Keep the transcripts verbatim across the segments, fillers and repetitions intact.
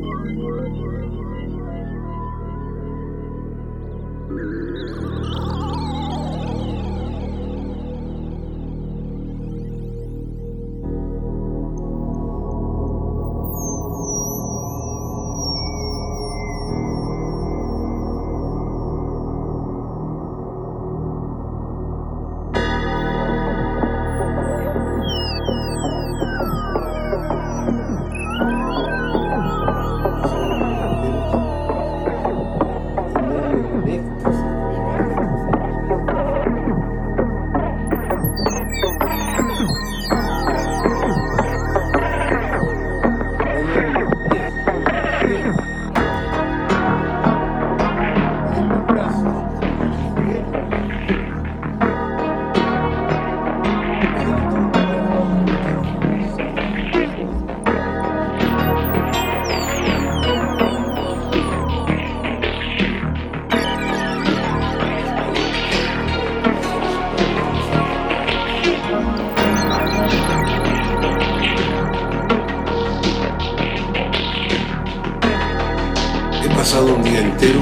pasado un día entero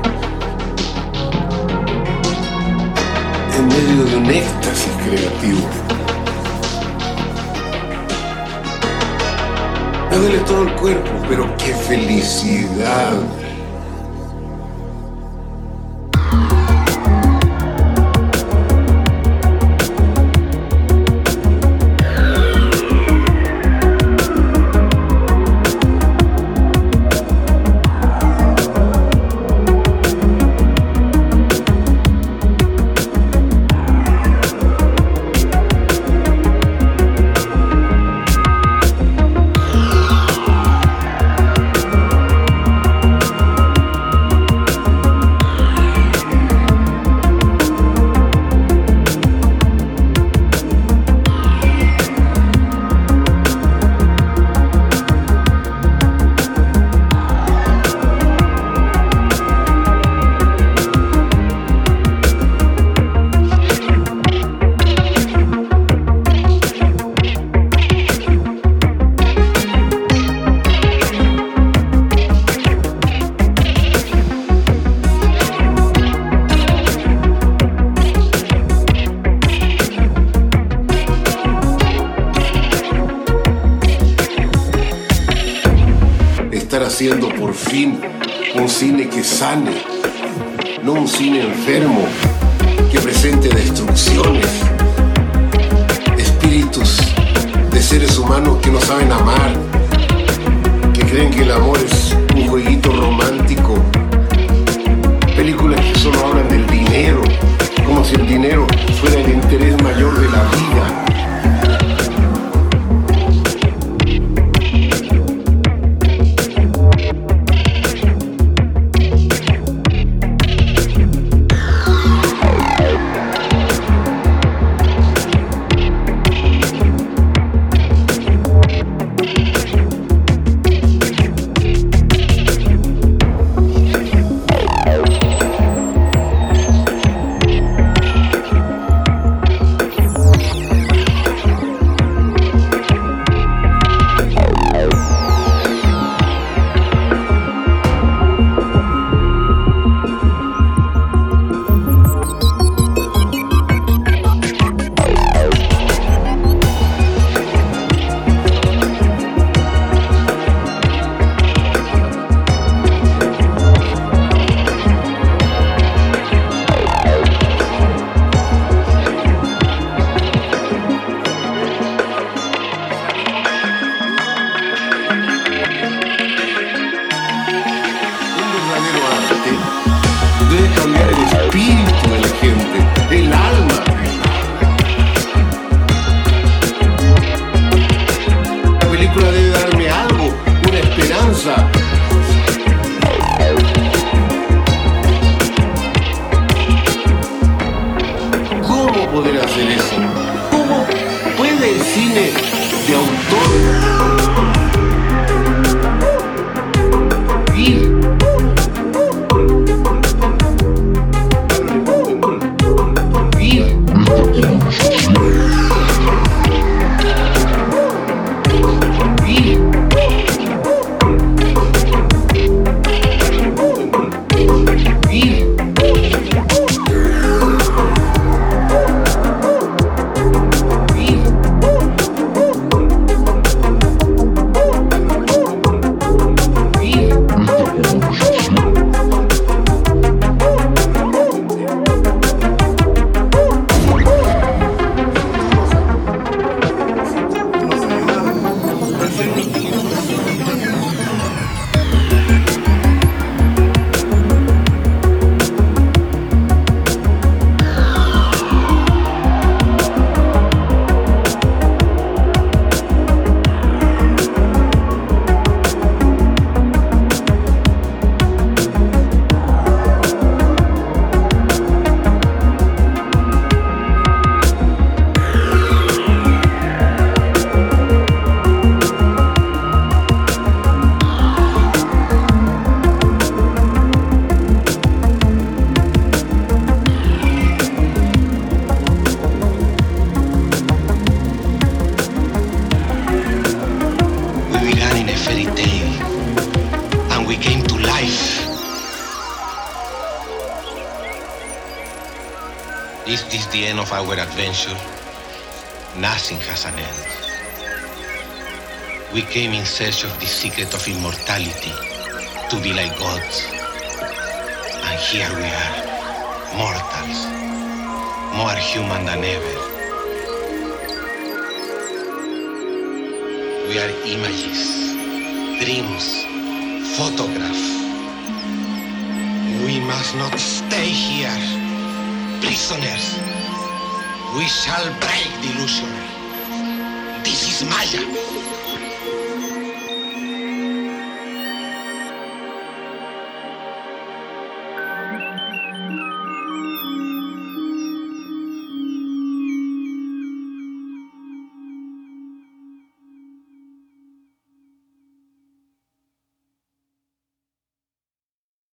en medio de un éxtasis creativo. Me duele todo el cuerpo, pero qué felicidad. Haciendo por fin un cine que sane, no un cine enfermo que presente destrucciones, espíritus de seres humanos que no saben amar, que creen que el amor es un jueguito romántico, películas que solo hablan del dinero, como si el dinero fuera el interés mayor de la vida. Is this the end of our adventure? Nothing has an end. We came in search of the secret of immortality, to be like gods. And here we are, mortals, more human than ever. We are images, dreams, photographs. We must not stay here, prisoners. We shall break the illusion. This is Maya.